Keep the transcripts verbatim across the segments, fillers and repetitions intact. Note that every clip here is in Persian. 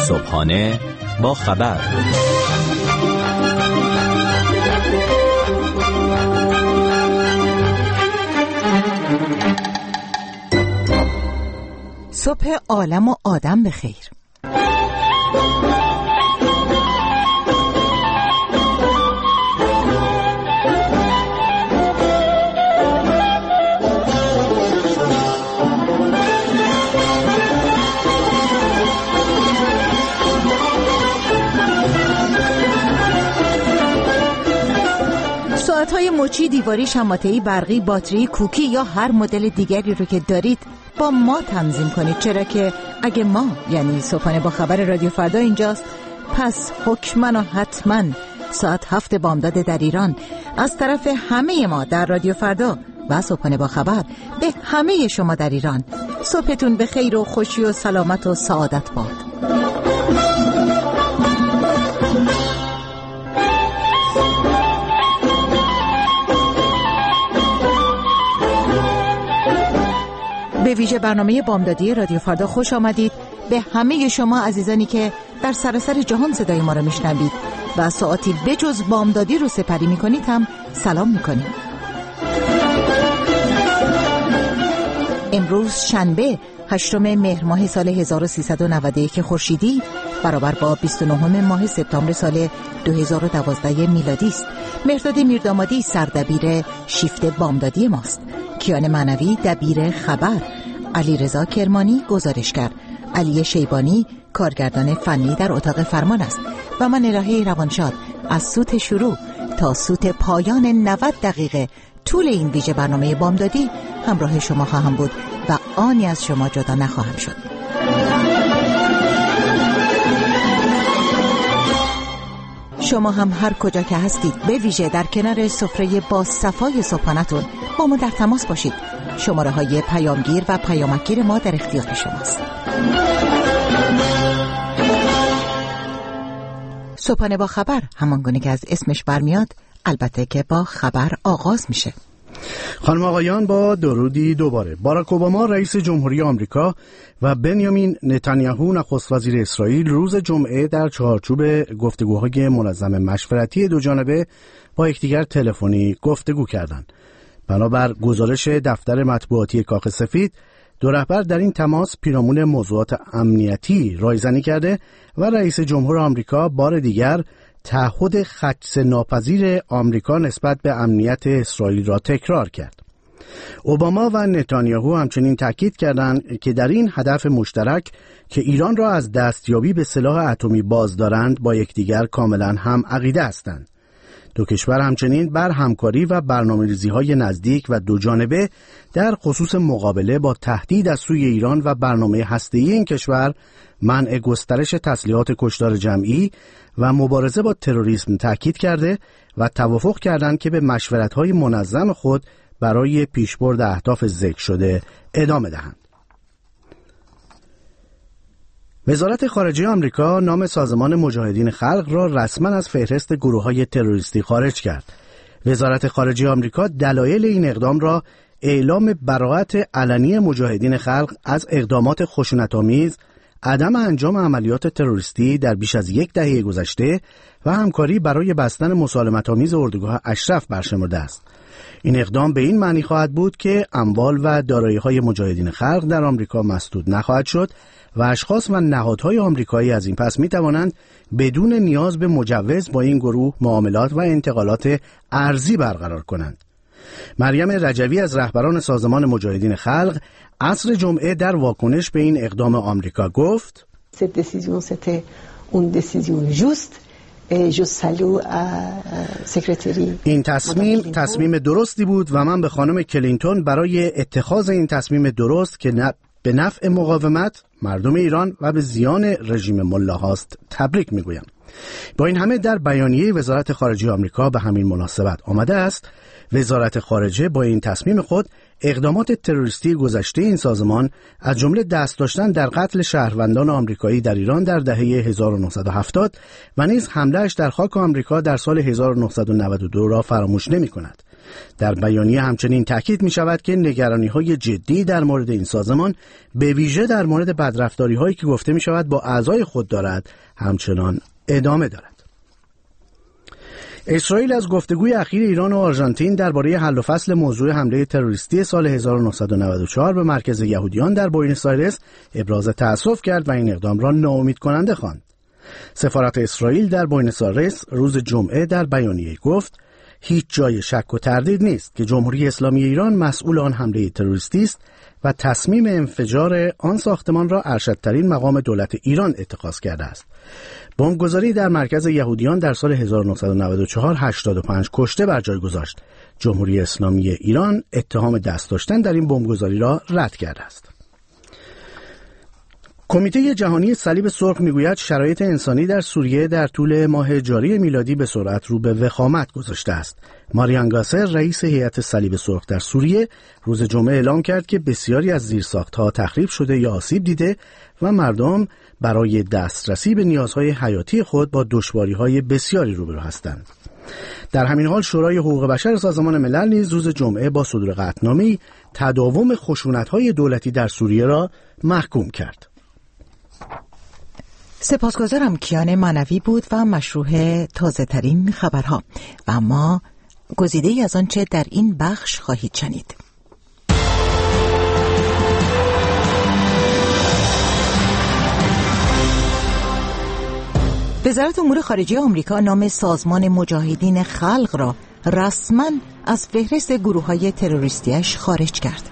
صبحانه با خبر. صبح عالم و آدم بخیر. ساعت‌های مچی، دیواری، شماته‌ای، برقی، باتری، کوکی یا هر مدل دیگری رو که دارید با ما تنظیم کنید، چرا که اگه ما یعنی صبحانه با خبر رادیو فردا اینجاست، پس حتماً و حتماً ساعت هفت بامداد در ایران از طرف همه ما در رادیو فردا و صبحانه با خبر به همه شما در ایران صبحتون به خیر و خوشی و سلامت و سعادت باد. به ویژه برنامه بامدادی رادیو فردا خوش آمدید به همه شما عزیزانی که در سراسر جهان صدای ما را میشنوید و ساعتی بجز بامدادی رو سپری میکنید هم سلام میکنیم. امروز شنبه هشتم مهر ماه سال هزار و سیصد و نود و یک خورشیدی برابر با بیست و نهم ماه سپتامبر سال دو هزار و دوازده میلادی است. مهرداد میردامادی سردبیر شیفت بامدادی ماست. کیان معنوی دبیر خبر، علیرضا کرمانی گزارشگر، علی شیبانی کارگردان فنی در اتاق فرمان است و من الهه روانشاد از سوت شروع تا سوت پایان نود دقیقه طول این ویژه برنامه بامدادی همراه شما خواهم بود و آنی از شما جدا نخواهم شد. شما هم هر کجا که هستید به ویژه در کنار سفره با صفای صبحانه‌تون با ما در تماس باشید. شماره های پیامگیر و پیامکگیر ما در اختیار شماست. صبحانه با خبر همانگونه که از اسمش برمیاد البته که با خبر آغاز میشه. خانم آقایان، با درودی دوباره. باراک اوباما رئیس جمهوری آمریکا و بنیامین نتانیاهو نخست وزیر اسرائیل روز جمعه در چارچوب گفتگوهای منظم مشورتی دو جانبه با یکدیگر تلفنی گفتگو کردند. بنابر گزارش دفتر مطبوعاتی کاخ سفید، دو رهبر در این تماس پیرامون موضوعات امنیتی رایزنی کرده و رئیس جمهور آمریکا بار دیگر تعهد خدشه ناپذیر آمریکا نسبت به امنیت اسرائیل را تکرار کرد. اوباما و نتانیاهو همچنین تاکید کردند که در این هدف مشترک که ایران را از دستیابی به سلاح اتمی باز دارند با یکدیگر کاملا هم عقیده هستند. دو کشور همچنین بر همکاری و برنامه‌ریزی‌های نزدیک و دو جانبه در خصوص مقابله با تهدید از سوی ایران و برنامه هسته‌ای این کشور، منع گسترش تسلیحات کشتار جمعی و مبارزه با تروریسم تاکید کرده و توافق کردند که به مشورت‌های منظم خود برای پیشبرد اهداف ذکر شده ادامه دهند. وزارت خارجه آمریکا نام سازمان مجاهدین خلق را رسما از فهرست گروه‌های تروریستی خارج کرد. وزارت خارجه آمریکا دلایل این اقدام را اعلام براءت علنی مجاهدین خلق از اقدامات خشونت‌آمیز، عدم انجام عملیات تروریستی در بیش از یک دهه گذشته و همکاری برای بستن مسالمت‌آمیز اردوگاه اشرف برشمرده است. این اقدام به این معنی خواهد بود که اموال و دارایی‌های مجاهدین خلق در آمریکا مسدود نخواهد شد و اشخاص و نهادهای آمریکایی از این پس می توانند بدون نیاز به مجوز با این گروه معاملات و انتقالات ارزی برقرار کنند. مریم رجوی از رهبران سازمان مجاهدین خلق عصر جمعه در واکنش به این اقدام آمریکا گفت: این تصمیم تصمیم درستی بود و من به خانم کلینتون برای اتخاذ این تصمیم درست که نه به نفع مقاومت مردم ایران و به زیان رژیم ملاهاست تبریک میگویم. با این همه در بیانیه وزارت خارجه آمریکا به همین مناسبت آمده است وزارت خارجه با این تصمیم خود اقدامات تروریستی گذشته این سازمان از جمله دست داشتن در قتل شهروندان آمریکایی در ایران در دهه هزار و نهصد و هفتاد و نیز حمله‌اش در خاک آمریکا در سال هزار و نهصد و نود و دو را فراموش نمی‌کند. در بیانیه همچنین تاکید می شود که نگرانی‌های جدی در مورد این سازمان به ویژه در مورد بدرفتاری‌هایی که گفته می شود با اعضای خود دارد همچنان ادامه دارد. اسرائیل از گفتگوی اخیر ایران و آرژانتین درباره حل و فصل موضوع حمله تروریستی سال هزار و نهصد و نود و چهار به مرکز یهودیان در بوئنوس آیرس ابراز تأسف کرد و این اقدام را ناامید کننده خواند. سفارت اسرائیل در بوئنوس آیرس روز جمعه در بیانیه گفت هیچ جای شک و تردید نیست که جمهوری اسلامی ایران مسئول آن حمله تروریستی است و تصمیم انفجار آن ساختمان را ارشدترین مقام دولت ایران اتخاذ کرده است. بمبگذاری در مرکز یهودیان در سال هزار و نهصد و نود و چهار هشتاد و پنج کشته بر جای گذاشت. جمهوری اسلامی ایران اتهام دست داشتن در این بمبگذاری را رد کرده است. کمیته جهانی صلیب سرخ میگوید شرایط انسانی در سوریه در طول ماه جاری میلادی به سرعت رو به وخامت گذاشته است. ماریان گاسر رئیس هیئت صلیب سرخ در سوریه روز جمعه اعلام کرد که بسیاری از زیرساخت‌ها تخریب شده یا آسیب دیده و مردم برای دسترسی به نیازهای حیاتی خود با دشواری‌های بسیاری روبرو هستند. در همین حال شورای حقوق بشر سازمان ملل نیز روز جمعه با صدور قطعنامه‌ای تداوم خشونت‌های دولتی در سوریه را محکوم کرد. سپاسگزارم. کیان معنوی بود و مشروع تازه ترین خبرها و اما گزیده ای از آنچه در این بخش خواهید شنید. وزارت امور خارجه آمریکا نام سازمان مجاهدین خلق را رسما از فهرست گروه‌های تروریستیش خارج کرد.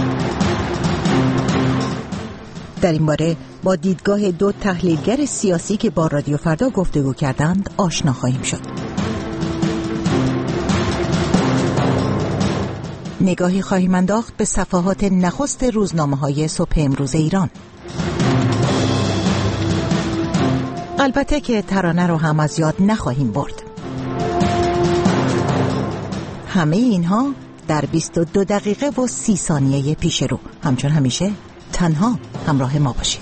در این باره با دیدگاه دو تحلیلگر سیاسی که با رادیو فردا گفتگو کردند آشنا خواهیم شد. نگاهی خواهیم انداخت به صفحات نخست روزنامه‌های صبح امروز ایران. البته که ترانه رو هم از یاد نخواهیم برد. همه اینها در بیست و دو دقیقه و سی ثانیه پیش رو. همچون همیشه تنها همراه ما باشید.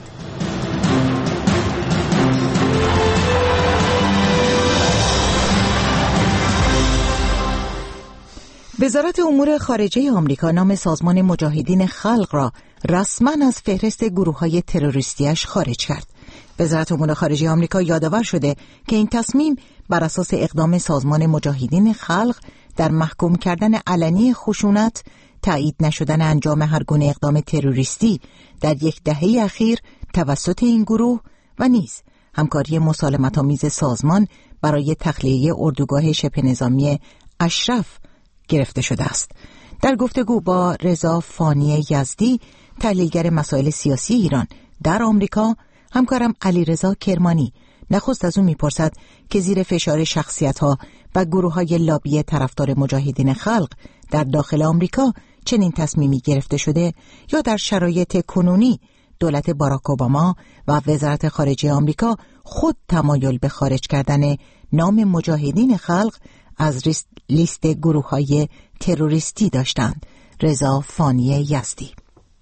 وزارت امور خارجه آمریکا نام سازمان مجاهدین خلق را رسما از فهرست گروه‌های تروریستیش خارج کرد. وزارت امور خارجه آمریکا یادآور شده که این تصمیم بر اساس اقدام سازمان مجاهدین خلق در محکوم کردن علنی خشونت، تایید نشدن انجام هر گونه اقدام تروریستی در یک دهه اخیر توسط این گروه و نیز همکاری مسالمت‌آمیز سازمان برای تخلیه اردوگاه شبه نظامی اشرف گرفته شده است. در گفتگو با رضا فانی یزدی، تحلیلگر مسائل سیاسی ایران در آمریکا، همکارم علیرضا کرمانی نخست از او میپرسد که زیر فشار شخصیت‌ها و گروه‌های لابی طرفدار مجاهدین خلق در داخل آمریکا چنین تصمیمی گرفته شده یا در شرایط کنونی دولت باراک اوباما و وزارت خارجه آمریکا خود تمایل به خارج کردن نام مجاهدین خلق از لیست گروه‌های تروریستی داشتند. رضا فانی یزدی: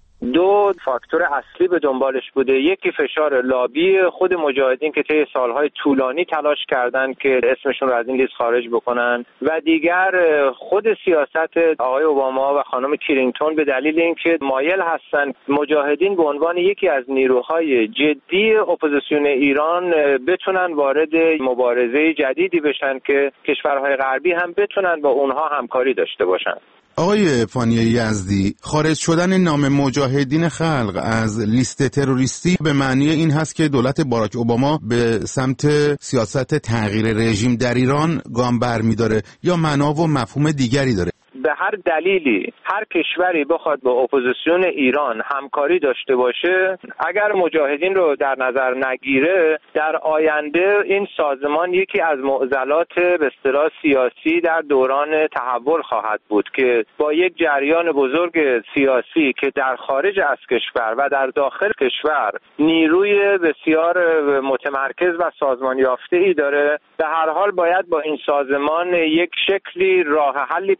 دو فاکتور اصلی به دنبالش بوده. یکی فشار لابی خود مجاهدین که طی سالهای طولانی تلاش کردند که اسمشون رو از این لیست خارج بکنن و دیگر خود سیاست آقای اوباما و خانم کلینتون به دلیل اینکه مایل هستن مجاهدین به عنوان یکی از نیروهای جدی اپوزیسیون ایران بتونن وارد مبارزه جدیدی بشن که کشورهای غربی هم بتونن با اونها همکاری داشته باشن. آقای فانی یزدی، خارج شدن نام مجاهدین خلق از لیست تروریستی به معنی این هست که دولت باراک اوباما به سمت سیاست تغییر رژیم در ایران گام برمی‌داره یا معنا و مفهوم دیگری داره؟ به هر دلیلی هر کشوری بخواد با اپوزیسیون ایران همکاری داشته باشه، اگر مجاهدین رو در نظر نگیره، در آینده این سازمان یکی از معضلات به اصطلاح سیاسی در دوران تحول خواهد بود که با یک جریان بزرگ سیاسی که در خارج از کشور و در داخل کشور نیروی بسیار متمرکز و سازمان یافته‌ای داره، به هر حال باید با این سازمان یک شکلی راه حلی پیدا کرد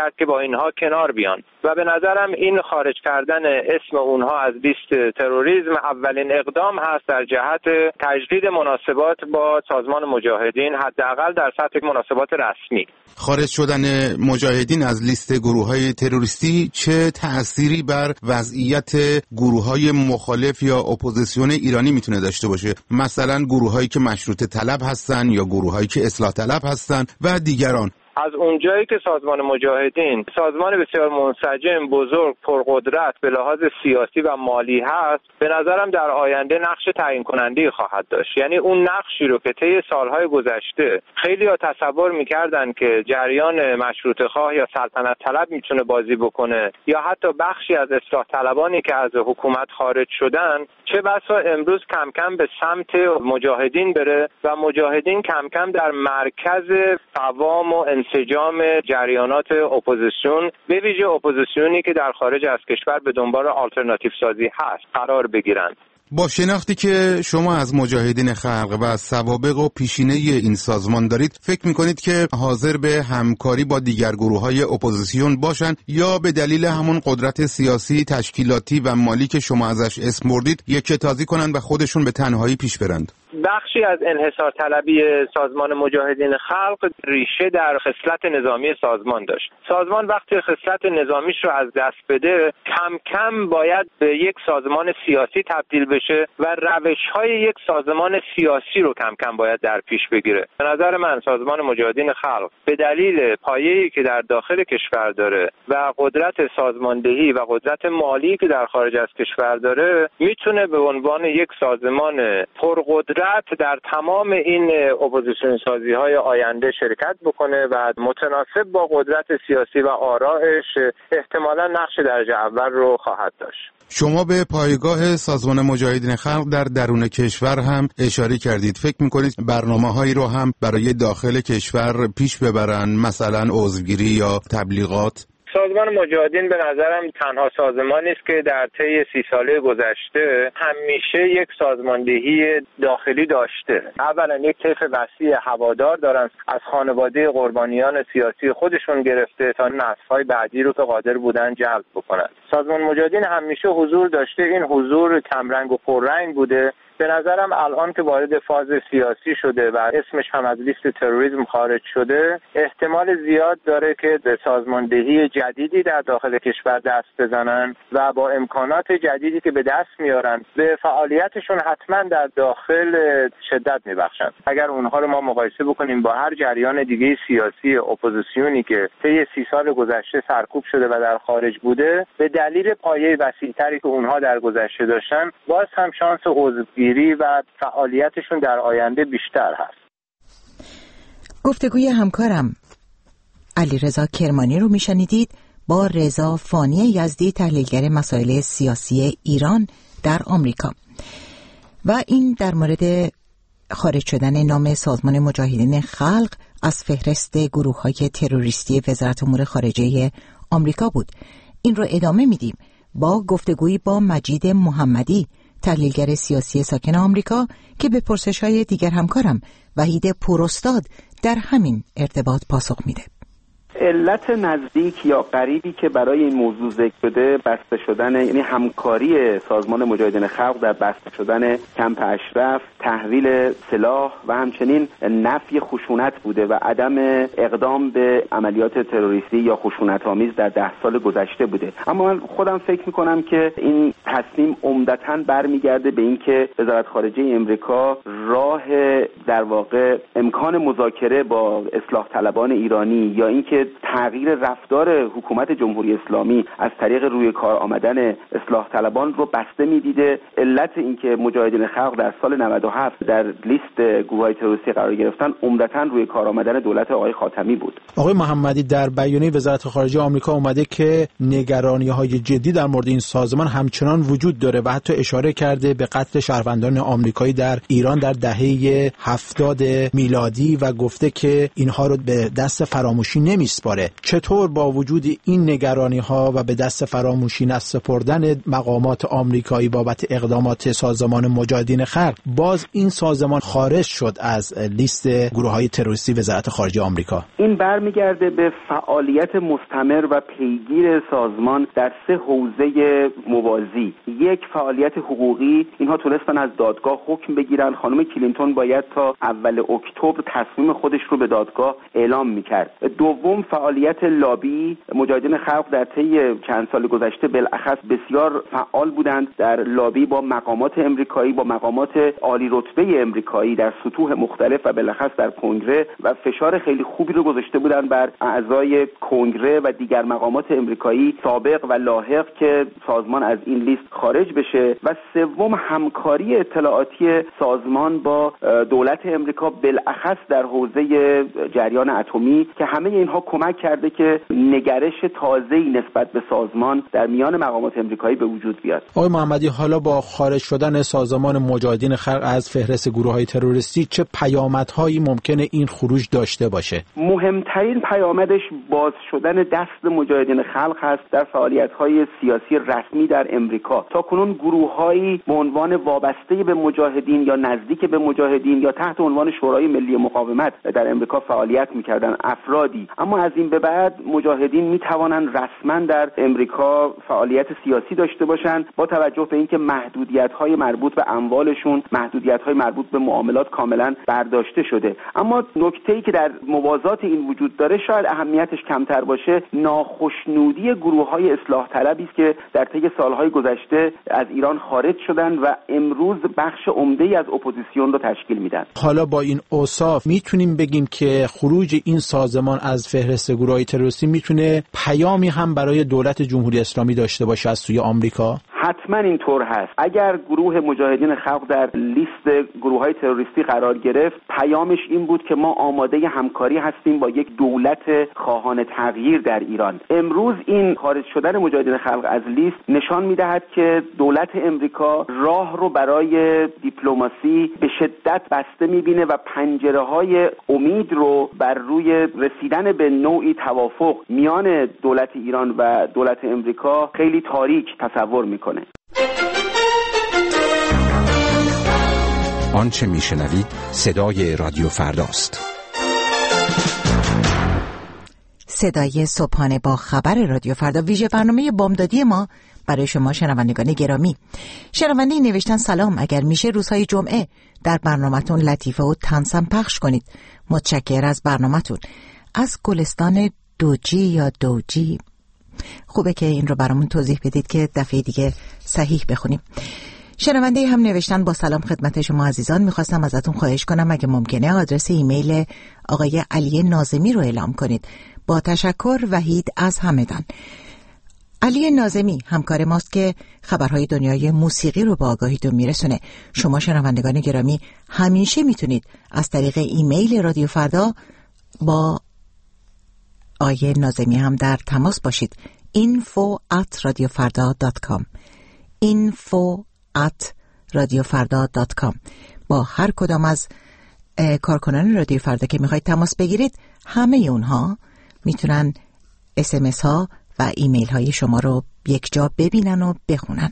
کرد که با اینها کنار بیان و به نظرم این خارج کردن اسم اونها از لیست تروریسم اولین اقدام هست در جهت تجدید مناسبات با سازمان مجاهدین، حداقل در سطح مناسبات رسمی. خارج شدن مجاهدین از لیست گروه‌های تروریستی چه تأثیری بر وضعیت گروه‌های مخالف یا اپوزیسیون ایرانی میتونه داشته باشه؟ مثلا گروه‌هایی که مشروطه طلب هستن یا گروه‌هایی که اصلاح طلب هستن و دیگران. از اونجایی که سازمان مجاهدین سازمان بسیار منسجم، بزرگ، پرقدرت به لحاظ سیاسی و مالی هست، به نظرم در آینده نقش تعیین کننده خواهد داشت. یعنی اون نقشی رو که طی سالهای گذشته خیلی‌ها تصور می‌کردن که جریان مشروطه خواه یا سلطنت طلب میتونه بازی بکنه یا حتی بخشی از اصلاح طلبانی که از حکومت خارج شدن، چه بسا امروز کم کم به سمت مجاهدین بره و مجاهدین کم کم در مرکز قوام و انسجام جریانات اپوزیسیون، به ویژه اپوزیسیونی که در خارج از کشور به دنبال آلترناتیو سازی هست، قرار بگیرند. با شناختی که شما از مجاهدین خلق و از سوابق و پیشینه این سازمان دارید، فکر میکنید که حاضر به همکاری با دیگر گروه‌های اپوزیسیون باشن یا به دلیل همون قدرت سیاسی، تشکیلاتی و مالی که شما ازش اسم بردید یکتازی کنند و خودشون به تنهایی پیش برند؟ بخشی از انحصار طلبی سازمان مجاهدین خلق ریشه در خصلت نظامی سازمان داشت. سازمان وقتی خصلت نظامیش رو از دست بده، کم کم باید به یک سازمان سیاسی تبدیل بشه و روش‌های یک سازمان سیاسی رو کم کم باید در پیش بگیره. به نظر من سازمان مجاهدین خلق به دلیل پایه‌ای که در داخل کشور داره و قدرت سازماندهی و قدرت مالی که در خارج از کشور داره، میتونه به عنوان یک سازمان پرقدرت در تمام این اپوزیسیون سازی های آینده شرکت بکنه و متناسب با قدرت سیاسی و آرائش احتمالا نقش درجه اول رو خواهد داشت. شما به پایگاه سازمان مجاهدین خلق در درون کشور هم اشاره کردید. فکر میکنید برنامه‌هایی رو هم برای داخل کشور پیش ببرن، مثلا عضوگیری یا تبلیغات؟ سازمان مجاهدین به نظرم تنها سازمانی است که در طی سی ساله گذشته همیشه یک سازماندهی داخلی داشته. اولا یک طیف وسیع هوادار دارن، از خانواده قربانیان سیاسی خودشون گرفته تا نسل‌های بعدی رو که قادر بودن جلب بکنن. سازمان مجاهدین همیشه حضور داشته، این حضور کمرنگ و پررنگ بوده. به نظرم الان که وارد فاز سیاسی شده و اسمش هم از لیست تروریسم خارج شده، احتمال زیاد داره که به سازماندهی جدیدی در داخل کشور دست بزنن و با امکانات جدیدی که به دست میارن به فعالیتشون حتما در داخل شدت میبخشن. اگر اونها رو ما مقایسه بکنیم با هر جریان دیگه سیاسی اپوزیسیونی که طی سی سال گذشته سرکوب شده و در خارج بوده، به دلیل پایه وسیع‌تری که اونها در گذشته داشتن، باز هم شانس عضوگیری و فعالیتشون در آینده بیشتر هست. گفتگوی همکارم علیرضا کرمانی رو میشنیدید با رضا فانی یزدی، تحلیلگر مسائل سیاسی ایران در آمریکا، و این در مورد خارج شدن نام سازمان مجاهدین خلق از فهرست گروه‌های تروریستی وزارت امور خارجه آمریکا بود. این رو ادامه میدیم با گفتگویی با مجید محمدی، تحلیلگر سیاسی ساکن آمریکا، که به پرسش‌های دیگر همکارم وحید پوراستاد در همین ارتباط پاسخ میده. علت نزدیک یا قریبی که برای این موضوع ذکر شده بسته شدن، یعنی همکاری سازمان مجاهدین خلق در بسته شدن کمپ اشرف، تحویل سلاح و همچنین نفی خشونت بوده و عدم اقدام به عملیات تروریستی یا خشونت‌آمیز در ده سال گذشته بوده. اما من خودم فکر می‌کنم که این تصمیم عمدتاً برمیگرده به اینکه وزارت خارجه امریکا راه در واقع امکان مذاکره با اصلاح طلبان ایرانی یا اینکه تغییر رفتار حکومت جمهوری اسلامی از طریق روی کار آمدن اصلاح طلبان رو بسته می‌دیده. علت اینکه مجاهدین خلق در سال نود و هفت در لیست گروه‌های تروریستی قرار گرفتن عمدتاً روی کار آمدن دولت آقای خاتمی بود. آقای محمدی، در بیانیه وزارت خارجه آمریکا اومده که نگرانی‌های جدی در مورد این سازمان همچنان وجود داره و حتی اشاره کرده به قتل شهروندان آمریکایی در ایران در دهه هفتاد میلادی و گفته که اینها رو به دست فراموشی نمی‌سپاره. میسپاره. چطور با وجود این نگرانی‌ها و به دست فراموشی نسپردن مقامات آمریکایی بابت اقدامات سازمان مجاهدین خلق، باز این سازمان خارج شد از لیست گروه‌های تروریستی وزارت خارجه آمریکا؟ این برمیگرده به فعالیت مستمر و پیگیر سازمان در سه حوزه موازی. یک، فعالیت حقوقی، اینها تونستن از دادگاه حکم بگیرن. خانم کلینتون باید تا اول اکتبر تصمیم خودش رو به دادگاه اعلام میکرد. دوم، فعالیت لابی. مجاهدین خلق در طی چند سال گذشته بالاخص بسیار فعال بودند در لابی با مقامات امریکایی، با مقامات عالی رتبه امریکایی در سطوح مختلف و بالاخص در کنگره، و فشار خیلی خوبی رو گذاشته بودند بر اعضای کنگره و دیگر مقامات امریکایی سابق و لاحق که سازمان از این لیست خارج بشه. و سوم، همکاری اطلاعاتی سازمان با دولت امریکا بالاخص در حوزه جریان اتمی که همه اینها کمک کرده که نگرش تازه‌ای نسبت به سازمان در میان مقامات امریکایی به وجود بیاد. آقای محمدی، حالا با خارج شدن سازمان مجاهدین خلق از فهرست گروه‌های تروریستی چه پیامدهایی ممکنه این خروج داشته باشه؟ مهمترین پیامدش باز شدن دست مجاهدین خلق هست در فعالیت‌های سیاسی رسمی در امریکا. تاکنون گروه‌هایی به عنوان وابسته به مجاهدین یا نزدیک به مجاهدین یا تحت عنوان شورای ملی مقاومت در امریکا فعالیت می‌کردن افرادی، اما از این به بعد مجاهدین می‌توانند رسما در امریکا فعالیت سیاسی داشته باشند با توجه به اینکه محدودیت‌های مربوط به اموالشون، محدودیت‌های مربوط به معاملات کاملا برداشته شده. اما نکته‌ای که در موازات این وجود داره، شاید اهمیتش کمتر باشه، ناخشنودی گروه‌های اصلاح طلبی است که در طی سال‌های گذشته از ایران خارج شدن و امروز بخش عمده‌ای از اپوزیسیون رو تشکیل میدن. حالا با این اوصاف میتونیم بگیم که خروج این سازمان از فهرست گروه‌های تروریستی میتونه پیامی هم برای دولت جمهوری اسلامی داشته باشه از سوی آمریکا؟ حتما اینطور هست. اگر گروه مجاهدین خلق در لیست گروه‌های تروریستی قرار گرفت، پیامش این بود که ما آماده همکاری هستیم با یک دولت خواهان تغییر در ایران. امروز این خارج شدن مجاهدین خلق از لیست نشان می‌دهد که دولت امریکا راه رو برای دیپلماسی به شدت بسته می‌بینه و پنجره‌های امید رو بر روی رسیدن به نوعی توافق میان دولت ایران و دولت امریکا خیلی تاریک تصور می‌کنه. آنچه میشنوید صدای رادیو فرداست. صدای صبحانه با خبر رادیو فردا، ویژه برنامه بامدادی ما برای شما شنوندگان گرامی. شنونده نوشتن سلام، اگر میشه روزهای جمعه در برنامه‌تون لطیفه و طنزم پخش کنید. متشکر از برنامه‌تون. از گلستان دوجی یا دوجی، خوبه که این رو برامون توضیح بدید که دفعه دیگه صحیح بخونیم. شنونده هم نوشتن با سلام خدمت شما عزیزان، میخواستم ازتون خواهش کنم اگه ممکنه آدرس ایمیل آقای علی ناظمی رو اعلام کنید. با تشکر، وحید از همدان. علی ناظمی همکار ماست که خبرهای دنیای موسیقی رو با آگاهیتون میرسونه. شما شنوندگان گرامی همیشه میتونید از طریق ایمیل رادیو فردا با آقای ناظمی هم در تماس باشید. info at radiofarda dot com info at radiofarda dot com. با هر کدام از کارکنان رادیو فردا که میخواید تماس بگیرید، همه اونها میتونن اسمس ها و ایمیل های شما رو یک جا ببینن و بخونن.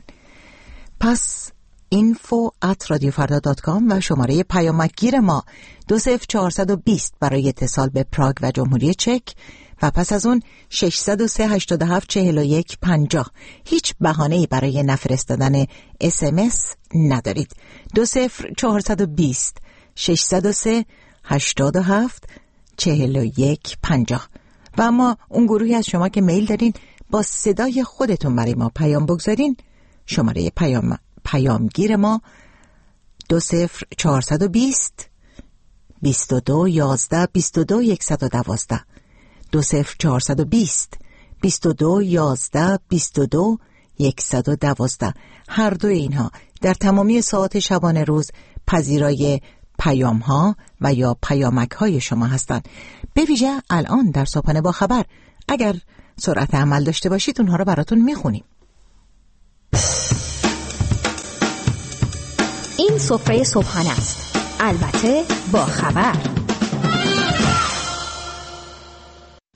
پس info at radiofarda dot com و شماره پیامکگیر ما دو صفر چهارصد و بیست برای اتصال به پراگ و جمهوری چک و پس از اون ششصد و سه هشتاد و هفت چهل و یک پنجاه. هیچ بهانه‌ای برای نفرستادن اسمس ندارید. دو صفر چهارصد و بیست ششصد و سه هشتاد و هفت چهل و یک پنجاه. و اما اون گروهی از شما که میل دارین با صدای خودتون برای ما پیام بگذارین، شماره پیام پیامگیر ما دو صفر چهارصد و بیست بیست و دو یازده بیست و دو یکصد و دوازده دو صفر چهارصد و بیست بیست و دو یازده بیست و دو یکصد و دوازده. هر دو اینها در تمامی ساعات شبانه روز پذیرای پیام ها و یا پیامک های شما هستند. به ویژه الان در صبحانه با خبر اگر سرعت عمل داشته باشید اونها رو براتون میخونیم. این سفره صبحانه است، البته با خبر.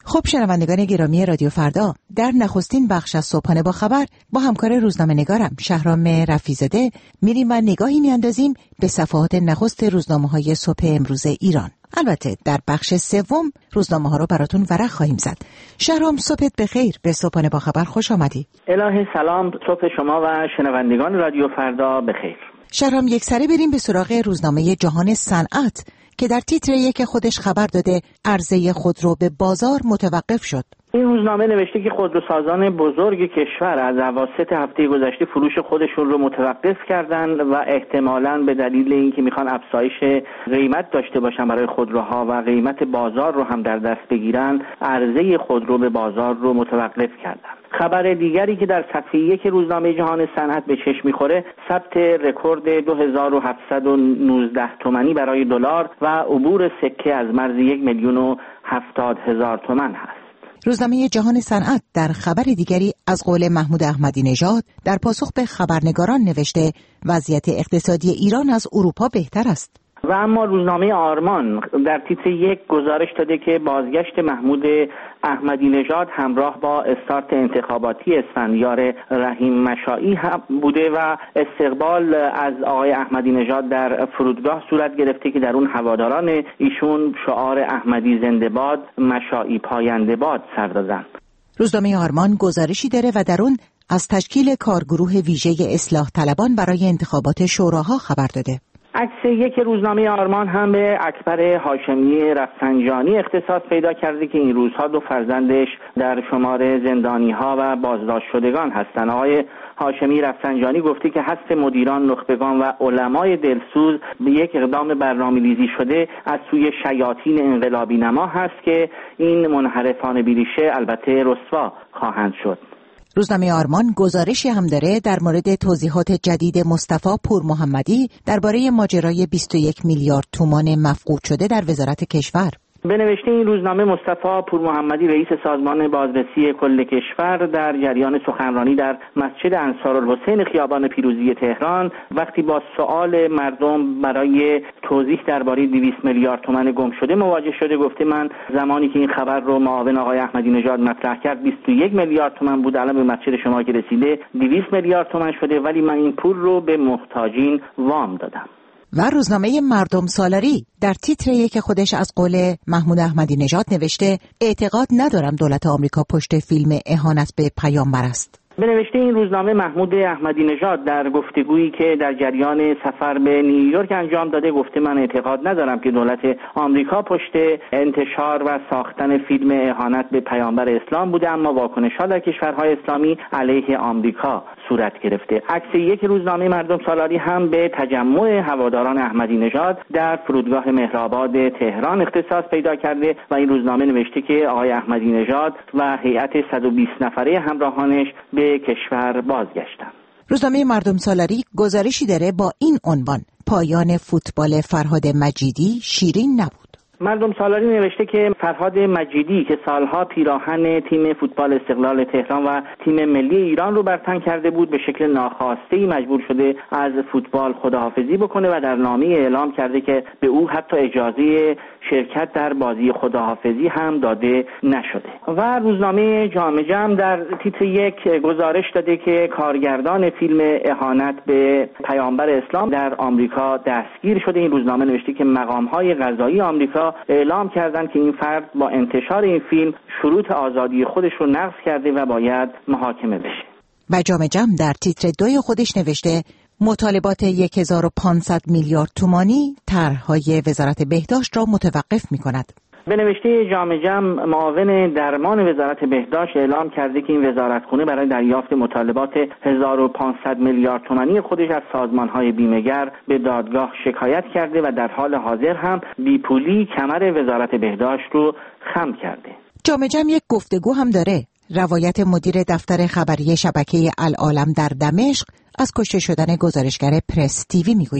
خب شنوندگان گرامی رادیو فردا، در نخستین بخش از صبحانه با خبر با همکار روزنامه‌نگارم شهرام رفیع‌زاده میریم و نگاهی میاندازیم به صفحات نخست روزنامه‌های صبح امروز ایران. البته در بخش سوم روزنامه‌ها رو براتون ورق خواهیم زد. شهرام، صبحت بخیر، به صبحانه با خبر خوش آمدی. الهی سلام، صبح شما و شنوندگان رادیو فردا بخیر. شهرام، یک سره بریم به سراغ روزنامه جهان صنعت که در تیتر یک خودش خبر داده عرضه خودرو به بازار متوقف شد. این روزنامه نوشته که خودروسازان بزرگ کشور از اواسط هفته گذشته فروش خودشون رو متوقف کردن و احتمالاً به دلیل اینکه میخوان افزایش قیمت داشته باشن برای خودروها و قیمت بازار رو هم در دست بگیرن، عرضه خودرو به بازار رو متوقف کردن. خبر دیگری که در صفحه یک روزنامه جهان صنعت به چشم میخوره ثبت رکورد دو هزار و هفتصد و نوزده تومانی برای دلار و عبور سکه از مرز یک میلیون و هفتاد هزار تومان هست. روزنامه جهان صنعت در خبر دیگری از قول محمود احمدی نژاد در پاسخ به خبرنگاران نوشته وضعیت اقتصادی ایران از اروپا بهتر است. و اما روزنامه آرمان در تیتر یک گزارش داده که بازگشت محمود احمدی نژاد همراه با استارت انتخاباتی اسفندیار رحیم مشائی هم بوده و استقبال از آقای احمدی نژاد در فرودگاه صورت گرفته که در اون هواداران ایشون شعار احمدی زنده باد، مشائی پاینده باد سر دادن. روزنامه آرمان گزارشی داره و در اون از تشکیل کارگروه ویژه اصلاح طلبان برای انتخابات شوراها خبر داده. عکس یک روزنامه آرمان هم به اکبر هاشمی رفسنجانی اختصاص پیدا کرده که این روزها دو فرزندش در شمار زندانی‌ها و بازداشت شدگان هستند. آقای هاشمی رفسنجانی گفته که حث مدیران، نخبگان و علمای دلسوز به یک اقدام برنامه‌ریزی شده از سوی شیاطین انقلابی نما هست که این منحرفان بیریشه البته رسوا خواهند شد. روزنامه آرمان گزارشی هم داره در مورد توضیحات جدید مصطفی پور محمدی درباره ماجرای بیست و یک میلیارد تومان مفقود شده در وزارت کشور. به نوشته این روزنامه مصطفی پور محمدی رئیس سازمان بازرسی کل کشور در جریان سخنرانی در مسجد انصارالحسین خیابان پیروزی تهران وقتی با سؤال مردم برای توضیح درباره دویست میلیارد تومان گم شده مواجه شده گفته من زمانی که این خبر رو معاون آقای احمدی نژاد مطرح کرد بیست و یک میلیارد تومان بود، الان به مسجد شما که رسیده دویست میلیارد تومان شده، ولی من این پول رو به محتاجین وام دادم. و روزنامه مردم سالاری در تیتر یک خودش از قول محمود احمدی نژاد نوشته اعتقاد ندارم دولت آمریکا پشت فیلم اهانت به پیامبر است. به نوشته این روزنامه محمود احمدی نژاد در گفتگویی که در جریان سفر به نیویورک انجام داده گفته من اعتقاد ندارم که دولت آمریکا پشت انتشار و ساختن فیلم اهانت به پیامبر اسلام بوده، اما واکنش‌ها در کشورهای اسلامی علیه آمریکا صورت گرفته. عکس یک روزنامه مردم سالاری هم به تجمع هواداران احمدی نژاد در فرودگاه مهرآباد تهران اختصاص پیدا کرده و این روزنامه نوشته که آقای احمدی نژاد و هیئت صد و بیست نفره همراهانش به کشور بازگشتند. روزنامه مردم سالاری گزارشی داره با این عنوان پایان فوتبال فرهاد مجیدی شیرین نبود. مردم سالاری نوشته که فرهاد مجیدی که سالها پیراهن تیم فوتبال استقلال تهران و تیم ملی ایران رو بر تن کرده بود به شکل ناخواسته‌ای مجبور شده از فوتبال خداحافظی بکنه و در نامه اعلام کرده که به او حتی اجازه شرکت در بازی خداحافظی هم داده نشده. و روزنامه جامعه جمع در تیتر یک گزارش داده که کارگردان فیلم اهانت به پیامبر اسلام در آمریکا دستگیر شده. این روزنامه نوشته که مقام‌های قضایی آمریکا اعلام کردند که این فرد با انتشار این فیلم شروط آزادی خودش رو نقض کرده و باید محاکمه بشه. و جامعه جمع در تیتر دوی خودش نوشته مطالبات هزار و پانصد میلیارد تومانی طرح‌های وزارت بهداشت را متوقف می‌کند. به نوشته جامعه جمع معاون درمان وزارت بهداشت اعلام کرده که این وزارتخونه برای دریافت مطالبات هزار و پانصد میلیارد تومانی خودش از سازمان‌های بیمه‌گر به دادگاه شکایت کرده و در حال حاضر هم بیپولی کمر وزارت بهداشت رو خم کرده. جامعه جمع یک گفتگو هم داره. روایت مدیر دفتر خبری شبکه العالم در دمشق از کشته شدن گزارشگر پرس تیوی میگوید.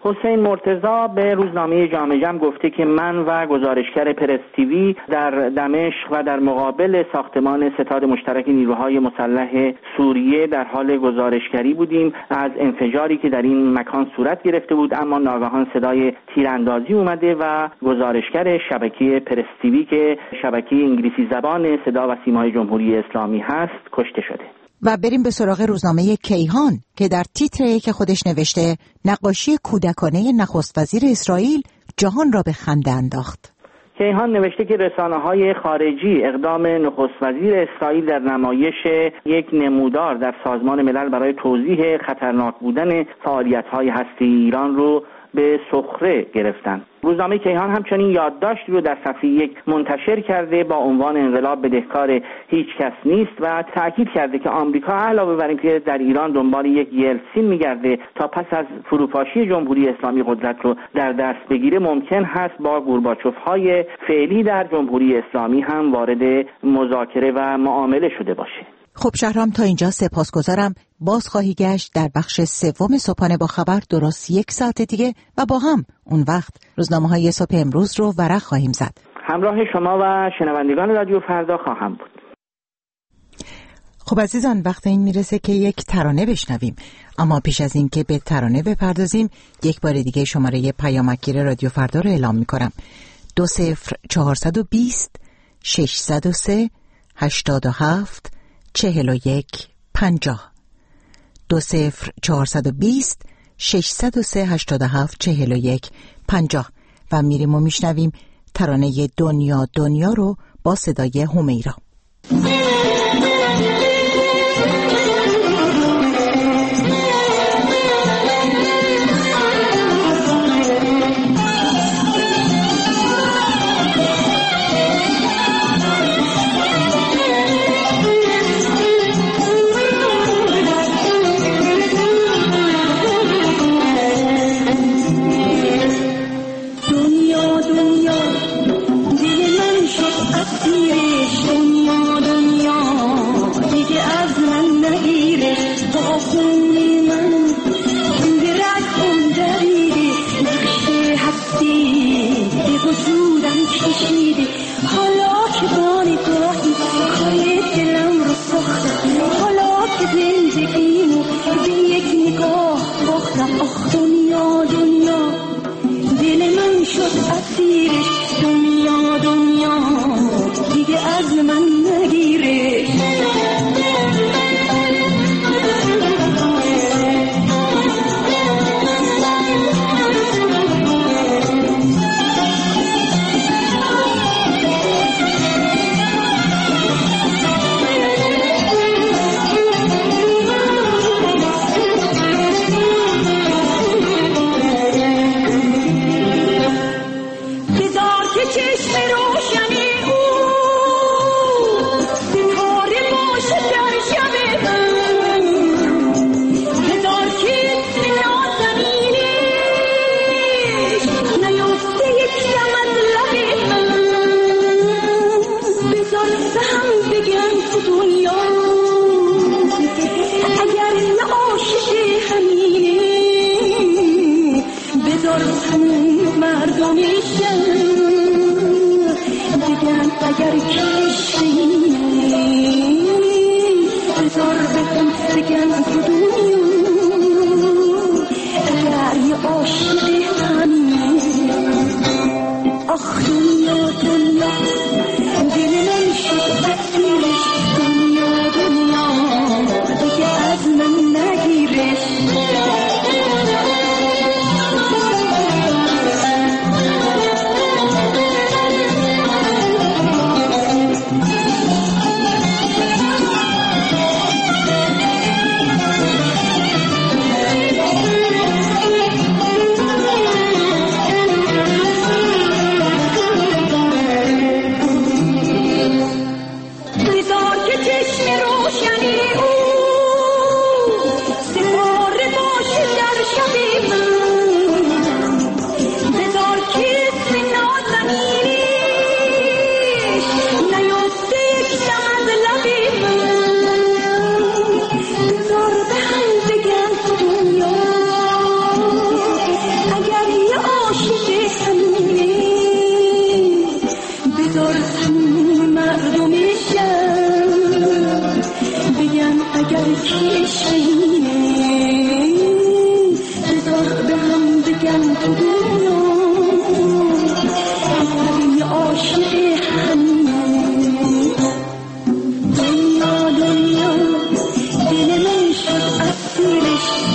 حسین مرتضی به روزنامه جامعه جمع گفته که من و گزارشگر پرس تیوی در دمشق و در مقابل ساختمان ستاد مشترک نیروهای مسلح سوریه در حال گزارشگری بودیم از انفجاری که در این مکان صورت گرفته بود، اما ناگهان صدای تیراندازی اومده و گزارشگر شبکه پرس تیوی که شبکه انگلیسی زبان صدا و سیمای جمهوری اسلامی هست کشته شده. و بریم به سراغ روزنامه کیهان که در تیتری که خودش نوشته نقاشی کودکانه نخست وزیر اسرائیل جهان را به خنده انداخت. کیهان نوشته که رسانه‌های خارجی اقدام نخست وزیر اسرائیل در نمایش یک نمودار در سازمان ملل برای توضیح خطرناک بودن فعالیت‌های هسته‌ای ایران رو به سخره گرفتن. روزنامه کیهان همچنین یادداشتی رو در صفحه یک منتشر کرده با عنوان انقلاب بدهکار هیچ کس نیست و تاکید کرده که آمریکا علاوه بر اینکه در ایران دنبال یک یلتسین میگرده تا پس از فروپاشی جمهوری اسلامی قدرت رو در دست بگیره، ممکن هست با گورباچوف‌های فعلی در جمهوری اسلامی هم وارد مذاکره و معامله شده باشه. خب شهرام، تا اینجا سپاسگزارم. باز خواهی گشت در بخش سوم صبحانه با خبر درست یک ساعت دیگه و با هم اون وقت روزنامه‌های صبح امروز رو ورق خواهیم زد. همراه شما و شنوندگان رادیو فردا خواهم بود. خب عزیزان، وقت این میرسه که یک ترانه بشنویم، اما پیش از این که به ترانه بپردازیم یک بار دیگه شماره پیامکگیر رادیو فردا رو اعلام میکنم: دو صفر چهارصد و بیست ششصد و سه هشتاد و هفت چهل و یک پنجاه. دو صفر چهارصد و بیست ششصد و سه هشتاد و هفت چهل و یک پنجاه. و میریم و میشنویم ترانه دنیا دنیا رو با صدای همیرا. اگر که شهینه بذار به هم بگم تو دنیا این عاشق همینه. دنیا دنیا دل من شد اسیرش